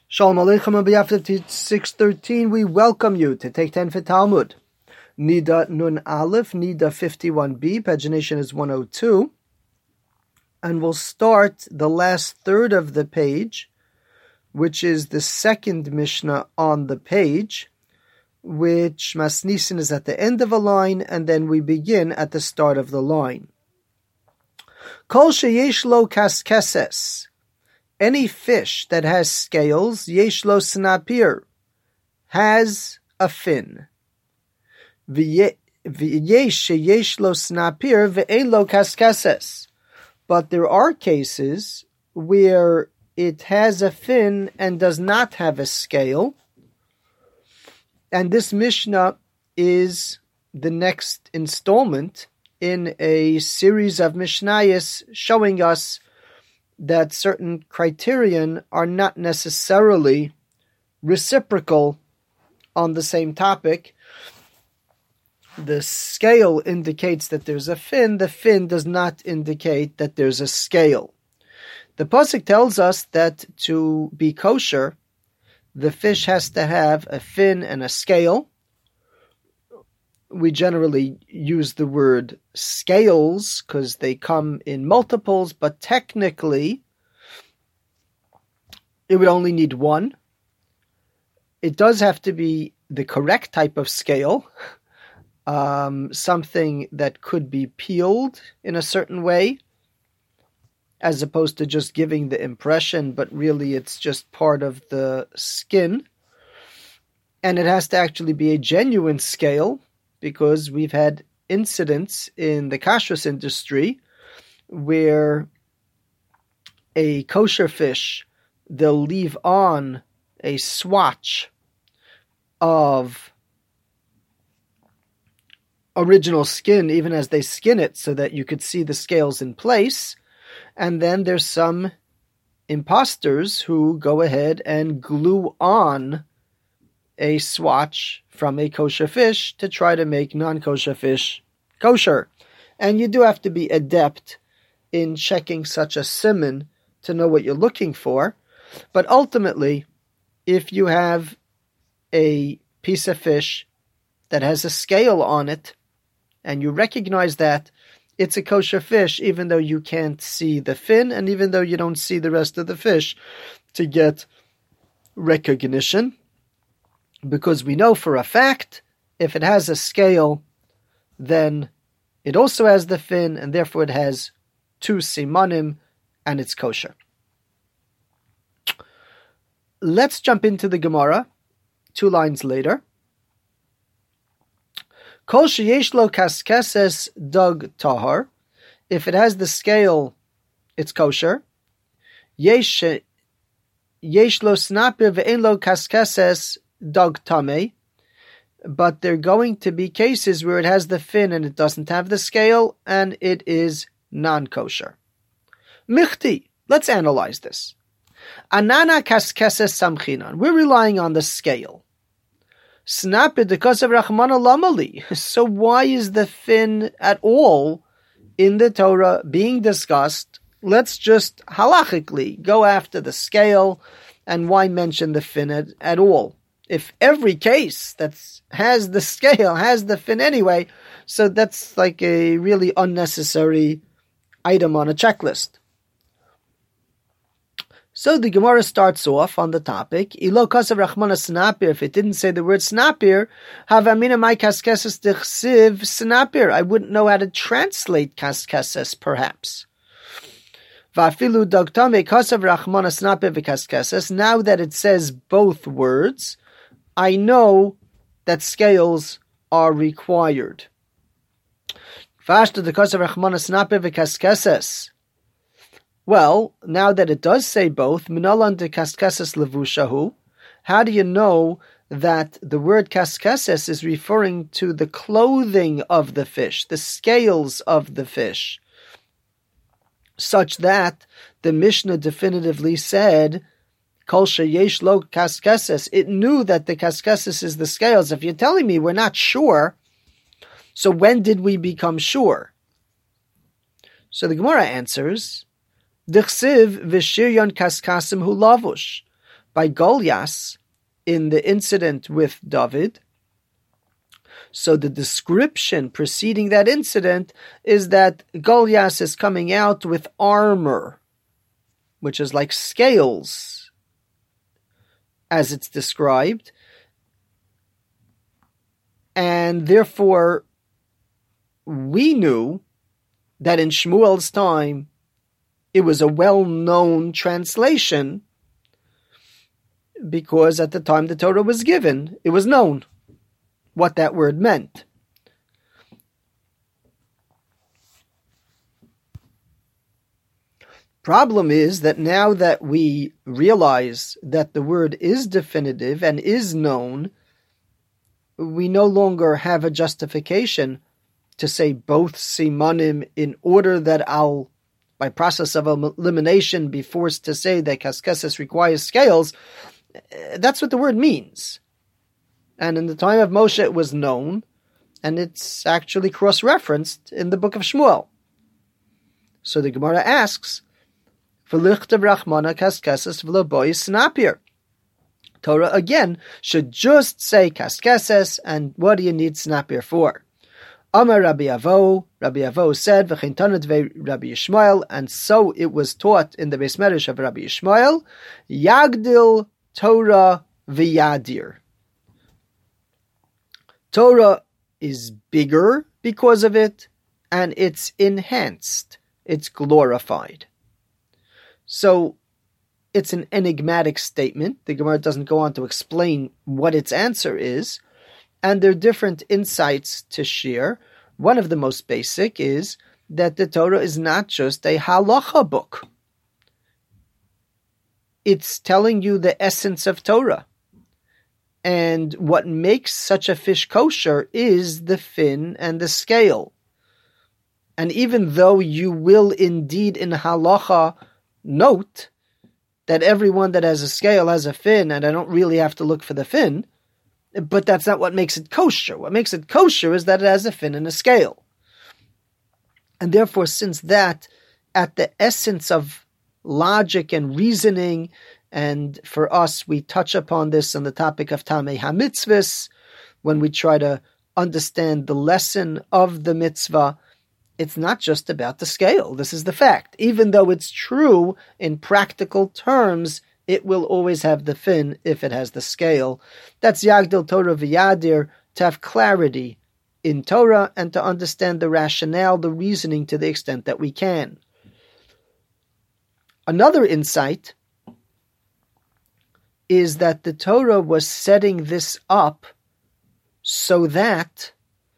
Shalom Aleichem, on behalf of 613, we welcome you to Take 10 for Talmud. Nida Nun Aleph, Nida 51b, pagination is 102. And we'll start the last third of the page, which is the second Mishnah on the page, which Masnisin is at the end of a line, and then we begin at the start of the line. Kol sheyesh lo kaskeses. Any fish that has scales, yesh lo snapir, has a fin. V'yesh sheyesh lo snapir ve'en lo kaskeses. But there are cases where it has a fin and does not have a scale. And this Mishnah is the next installment in a series of Mishnayos showing us that certain criterion are not necessarily reciprocal on the same topic. The scale indicates that there's a fin. The fin does not indicate that there's a scale. The pasuk tells us that to be kosher, the fish has to have a fin and a scale. We generally use the word scales because they come in multiples, but technically it would only need one. It does have to be the correct type of scale, something that could be peeled in a certain way, as opposed to just giving the impression, but really it's just part of the skin. And it has to actually be a genuine scale, because we've had incidents in the kashrus industry where a kosher fish, they'll leave on a swatch of original skin even as they skin it so that you could see the scales in place. And then there's some imposters who go ahead and glue on a swatch from a kosher fish to try to make non-kosher fish kosher. And you do have to be adept in checking such a siman to know what you're looking for. But ultimately, if you have a piece of fish that has a scale on it, and you recognize that it's a kosher fish, even though you can't see the fin, and even though you don't see the rest of the fish, to get recognition, because we know for a fact, if it has a scale, then it also has the fin, and therefore it has two simanim, and it's kosher. Let's jump into the Gemara, 2 lines later. Kol sheyesh lo kaskeses dog tahar. If it has the scale, it's kosher. Yesh lo snapir ve'en lo kaskeses dog tameh. But there are going to be cases where it has the fin and it doesn't have the scale, and it is non-kosher. Michti, let's analyze this. Anana kaskeses samchinan. We're relying on the scale. Snapir because of Rachmana Lamali. So why is the fin at all in the Torah being discussed? Let's just halachically go after the scale, and why mention the fin at all? If every case that has the scale has the fin anyway, so that's like a really unnecessary item on a checklist. So the Gemara starts off on the topic. Ilo kasav Rachmana snapir. If it didn't say the word snapir, havamina mai kaskeses dichsiv snapir. I wouldn't know how to translate kaskeses, perhaps. Vafilu dogtame kasav Rachmana snapir v'kaskeses. Now that it says both words, I know that scales are required. Vashta the kasav Rachmana snapir v'kaskeses. Well, now that it does say both, minalan de kaskeses levushahu, how do you know that the word kaskeses is referring to the clothing of the fish, the scales of the fish, such that the Mishnah definitively said, kol sheyesh lo kaskeses, it knew that the kaskeses is the scales. If you're telling me we're not sure, so when did we become sure? So the Gemara answers, Dichsiv v'shiryon kaskasim hu lavush. by Goliath in the incident with David. So the description preceding that incident is that Goliath is coming out with armor, which is like scales, as it's described. And therefore, we knew that in Shmuel's time, it was a well-known translation because at the time the Torah was given, it was known what that word meant. Problem is that now that we realize that the word is definitive and is known, we no longer have a justification to say both simanim in order that I'll, by process of elimination, be forced to say that kaskeses requires scales. That's what the word means. And in the time of Moshe it was known, and it's actually cross-referenced in the book of Shmuel. So the Gemara asks, V'lichtav rachmana kaskeses v'lo snapir. Torah again should just say kaskeses, and what do you need snapir for? Amar Rabbi Avo said, V'chein tanat Rabbi Yishmael, and so it was taught in the Beis Medrash of Rabbi Yishmael, Yagdil Torah v'yadir. Torah is bigger because of it, and it's enhanced, it's glorified. So, it's an enigmatic statement. The Gemara doesn't go on to explain what its answer is, and there are different insights to share. One of the most basic is that the Torah is not just a halacha book. It's telling you the essence of Torah. And what makes such a fish kosher is the fin and the scale. And even though you will indeed in halacha note that everyone that has a scale has a fin, and I don't really have to look for the fin, but that's not what makes it kosher. What makes it kosher is that it has a fin and a scale. And therefore, since that, at the essence of logic and reasoning, and for us, we touch upon this on the topic of Tamei HaMitzvahs, when we try to understand the lesson of the mitzvah, it's not just about the scale. This is the fact. Even though it's true in practical terms, it will always have the fin if it has the scale. That's Yagdil Torah v'yadir, to have clarity in Torah and to understand the rationale, the reasoning to the extent that we can. Another insight is that the Torah was setting this up so that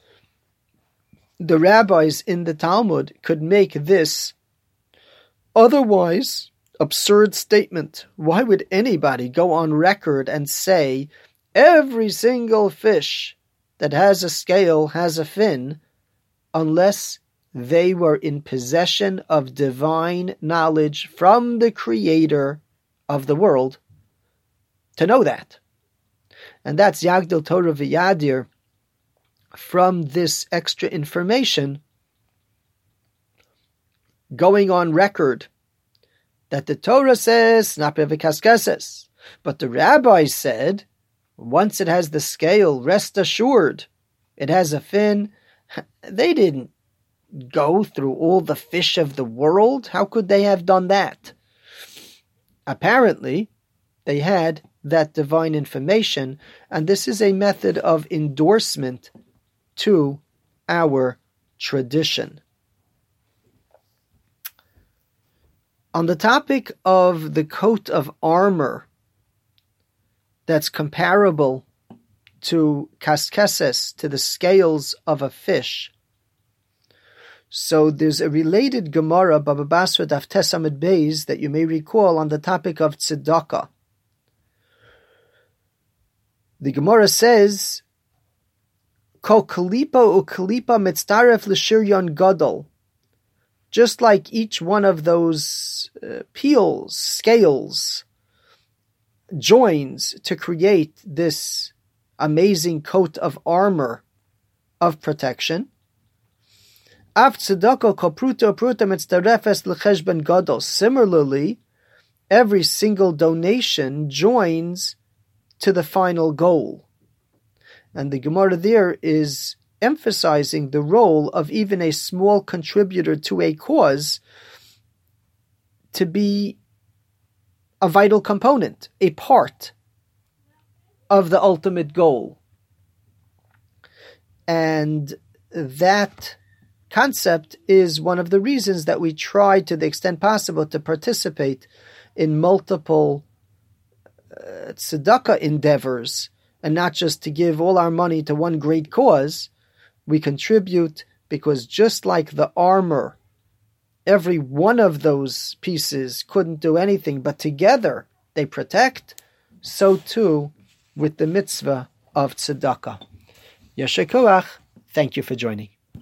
the rabbis in the Talmud could make this otherwise absurd statement. Why would anybody go on record and say every single fish that has a scale has a fin unless they were in possession of divine knowledge from the Creator of the world to know that? And that's Yagdil Torah v'yadir. From this extra information, going on record that the Torah says snapir v'kaskeses, but the rabbis said once it has the scale, rest assured, it has a fin. They didn't go through all the fish of the world. How could they have done that? Apparently, they had that divine information, and this is a method of endorsement to our tradition. On the topic of the coat of armor that's comparable to kaskeses, to the scales of a fish. So there's a related Gemara, Baba Basra Daf Tes Amud Beis, that you may recall on the topic of tzedakah. The Gemara says, Kol kalipa ukalipa mitztaref l'shiryon gadol. Just like each one of those peels, scales, joins to create this amazing coat of armor of protection. Av tzedakah kol pruta pruta mitztarefes l'cheshben gadol. Similarly, every single donation joins to the final goal. And the Gemara there is emphasizing the role of even a small contributor to a cause to be a vital component, a part of the ultimate goal. And that concept is one of the reasons that we try, to the extent possible, to participate in multiple tzedakah endeavors, and not just to give all our money to one great cause. We contribute because, just like the armor, every one of those pieces couldn't do anything, but together they protect, so too with the mitzvah of tzedakah. Yasher koach. Thank you for joining.